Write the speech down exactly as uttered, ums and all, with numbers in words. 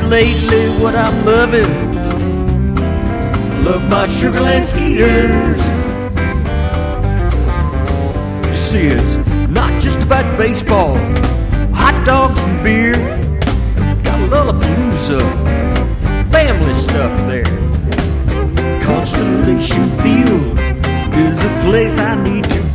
lately what I'm loving. Love my Sugarland Skeeters. You see, it's not just about baseball, hot dogs and beer. Got a Lollapalooza, family stuff there. Constellation Field is a place I need to